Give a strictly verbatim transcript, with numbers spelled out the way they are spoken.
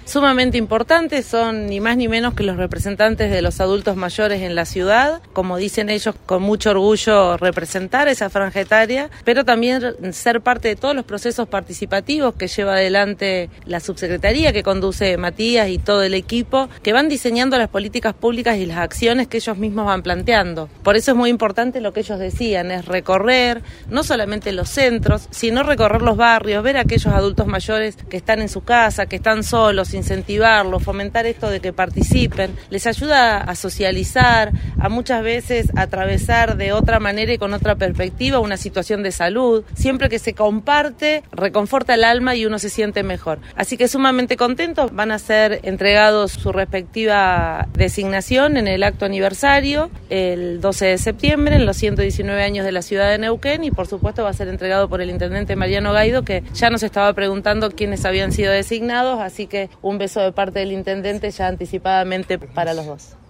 sumamente importante, son ni más ni menos que los representantes de los adultos mayores en la ciudad, como dicen ellos, con mucho orgullo representar esa franja etaria, pero también ser parte de todos los procesos participativos que lleva adelante la subsecretaría que conduce Matías y todo el equipo, que van diseñando las políticas públicas y las acciones que ellos mismos van planteando. Por eso es muy importante lo que ellos decían, es recorrer no solamente los centros, sino recorrer los barrios, ver a aquellos adultos mayores que están en su casa, que están solos, incentivarlos, fomentar esto de que participen, les ayuda a socializar, a muchas veces atravesar de otra manera y con otra perspectiva una situación de salud. Siempre que se comparte, reconforta el alma y uno se siente mejor. Así que sumamente contentos, van a ser entregados su respectiva designación en el acto aniversario, el doce de septiembre, en los ciento diecinueve años de la ciudad de Neuquén, y por supuesto va a ser entregado por el intendente Mariano Gaido, que ya nos estaba preguntando quiénes habían sido designados, así que un beso de parte del intendente ya anticipadamente para los dos.